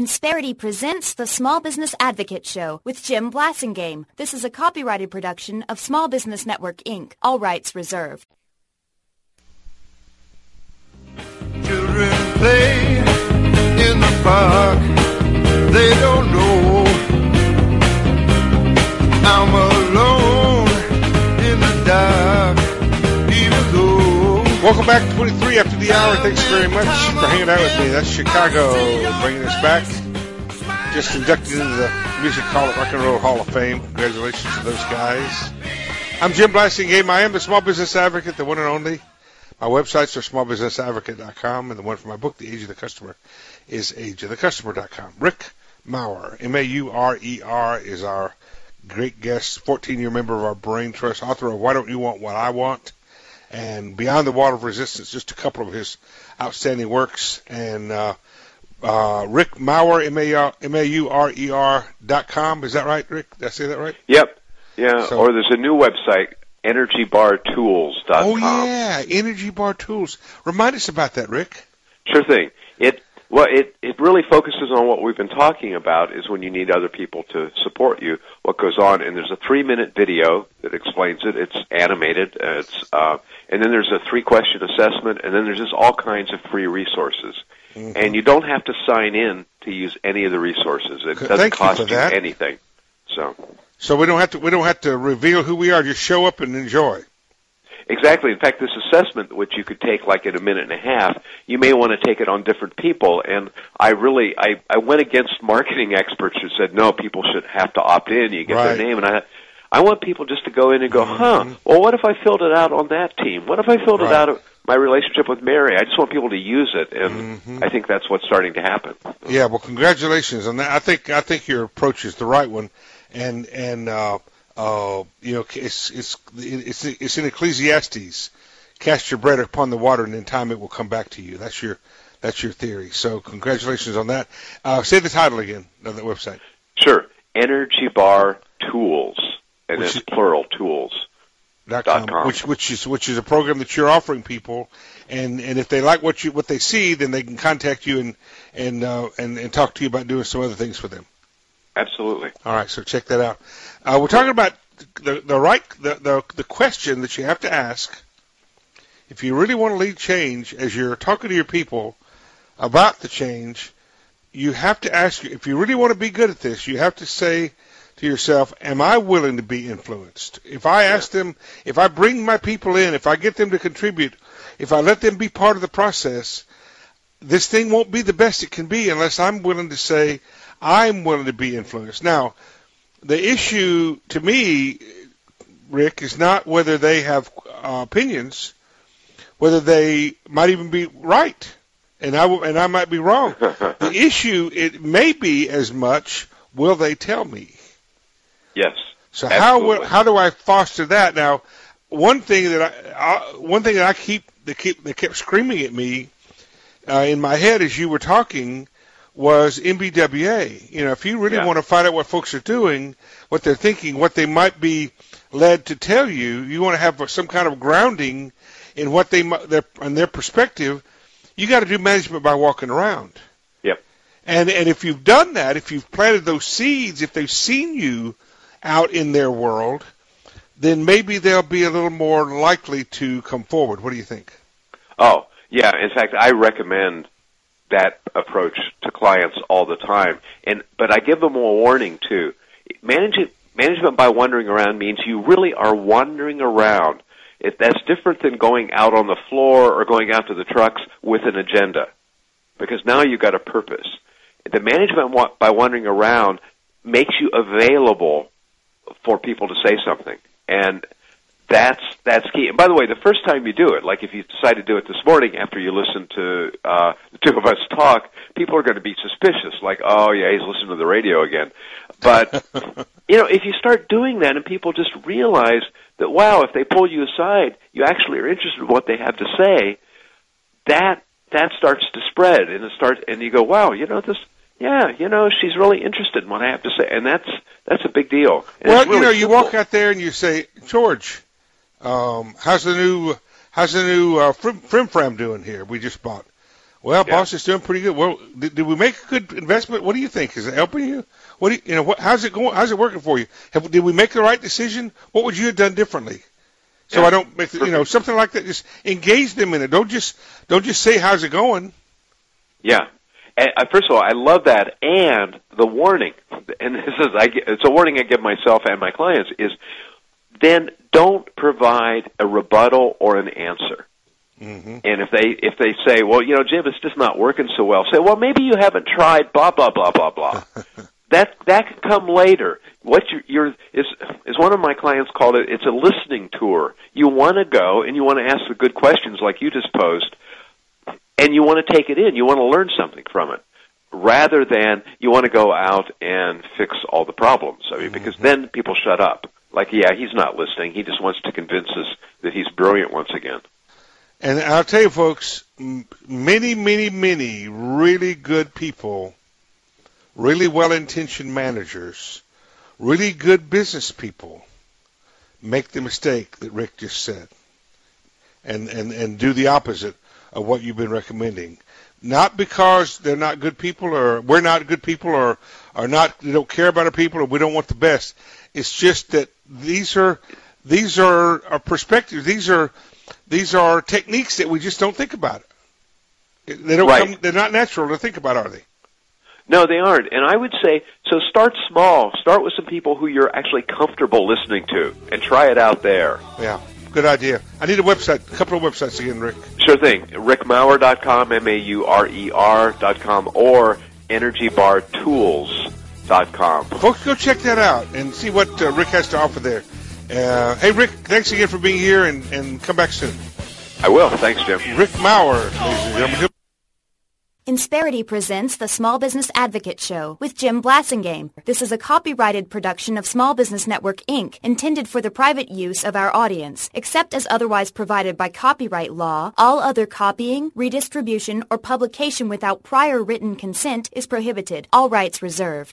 Insperity presents the Small Business Advocate Show with Jim Blasingame. This is a copyrighted production of Small Business Network, Inc. All rights reserved. Children play in the park. They don't know I'm alone in the dark, even though. Welcome back to 23 after the hour. Thanks very much for hanging out with me. That's Chicago bringing us back. Just inducted into the Rock and Roll Hall of Fame. Congratulations to those guys. I'm Jim Blasingame. I am the Small Business Advocate, the one and only. My websites are smallbusinessadvocate.com, and the one for my book, The Age of the Customer, is ageofthecustomer.com. Rick Maurer, M-A-U-R-E-R, is our great guest, 14-year member of our Brain Trust, author of Why Don't You Want What I Want? And Beyond the Wall of Resistance, just a couple of his outstanding works. And Rick Maurer, M-A-U-R-E-R.com. Is that right, Rick? Did I say that right? Yep. Yeah, or there's a new website, EnergyBarTools.com. Oh, yeah, Energy Bar Tools. Remind us about that, Rick. Sure thing. It really focuses on what we've been talking about, is when you need other people to support you, what goes on. And there's a 3-minute video that explains it. It's animated. And then there's a 3-question assessment, and then there's just all kinds of free resources. Mm-hmm. And you don't have to sign in to use any of the resources. It doesn't cost you anything. So we don't have to reveal who we are. Just show up and enjoy. Exactly. In fact, this assessment, which you could take like in a minute and a half, you may want to take it on different people. And I went against marketing experts who said, no, people should have to opt in. You get their name. And I want people just to go in and go, well, what if I filled it out on that team? What if I filled it out of my relationship with Mary? I just want people to use it. And I think that's what's starting to happen. Yeah, well, congratulations on that. I think your approach is the right one. And it's in Ecclesiastes. Cast your bread upon the water, and in time it will come back to you. That's your theory. So congratulations on that. Say the title again of the website. Sure, Energy Bar Tools, and it's plural tools.com. Which is a program that you're offering people, and if they like what they see, then they can contact you and talk to you about doing some other things for them. Absolutely. All right, so check that out. We're talking about the question that you have to ask if you really want to lead change. As you're talking to your people about the change, you have to ask, if you really want to be good at this, you have to say to yourself, am I willing to be influenced? If I ask them, if I bring my people in, if I get them to contribute, if I let them be part of the process, this thing won't be the best it can be unless I'm willing to say, I'm willing to be influenced. Now, the issue to me, Rick, is not whether they have opinions, whether they might even be right, and I might be wrong. The issue, it may be as much, will they tell me? Yes. So how do I foster that? Now, one thing that kept screaming at me in my head as you were talking was MBWA. If you really want to find out what folks are doing, what they're thinking, what they might be led to tell you, you want to have some kind of grounding in what their perspective. You got to do management by walking around. Yep. And if you've done that, if you've planted those seeds, if they've seen you out in their world, then maybe they'll be a little more likely to come forward. What do you think? Oh, yeah. In fact, I recommend that approach to clients all the time. But I give them a warning too. Management by wandering around means you really are wandering around. That's different than going out on the floor or going out to the trucks with an agenda, because now you've got a purpose. The management by wandering around makes you available for people to say something, and that's key. And by the way, the first time you do it, like if you decide to do it this morning after you listen to the two of us talk, people are going to be suspicious, like, oh yeah, he's listening to the radio again. But if you start doing that and people just realize that, wow, if they pull you aside, you actually are interested in what they have to say, that starts to spread, and you go, wow, she's really interested in what I have to say, and that's a big deal. And well, really you walk out there and you say, George, how's the new Frim Fram doing here? We just bought. Well, Yeah. boss is doing pretty good. Well, did we make a good investment? What do you think? Is it helping you? What do you, how's it going? How's it working for you? Did we make the right decision? What would you have done differently? So Yeah. I don't make something like that. Just engage them in it. Don't just say how's it going. Yeah. And, first of all, I love that, and the warning, and it's a warning I give myself and my clients, is then don't provide a rebuttal or an answer. Mm-hmm. And if they say, well, Jim, it's just not working so well, say, well, maybe you haven't tried blah blah blah blah blah. that can come later. What is one of my clients called it? It's a listening tour. You want to go and you want to ask the good questions like you just posed. And you want to take it in. You want to learn something from it, rather than you want to go out and fix all the problems. I mean, because then people shut up. Like, yeah, he's not listening. He just wants to convince us that he's brilliant once again. And I'll tell you, folks, many, many, many really good people, really well-intentioned managers, really good business people make the mistake that Rick just said, and do the opposite of what you've been recommending. Not because they're not good people, or we're not good people, or they don't care about our people, or we don't want the best. It's just that these are our perspectives. These are techniques that we just don't think about. They don't Right. they're not natural to think about, are they? No, they aren't. And I would say, so start small. Start with some people who you're actually comfortable listening to, and try it out there. Yeah, good idea. I need a couple of websites again, Rick. Sure thing. RickMaurer.com, MAURER.com, or EnergyBarTools.com. Folks, go check that out and see what Rick has to offer there. Hey, Rick, thanks again for being here, and come back soon. I will. Thanks, Jim. Rick Maurer, ladies and gentlemen. Insperity presents the Small Business Advocate Show with Jim Blasingame. This is a copyrighted production of Small Business Network, Inc., intended for the private use of our audience. Except as otherwise provided by copyright law, all other copying, redistribution, or publication without prior written consent is prohibited. All rights reserved.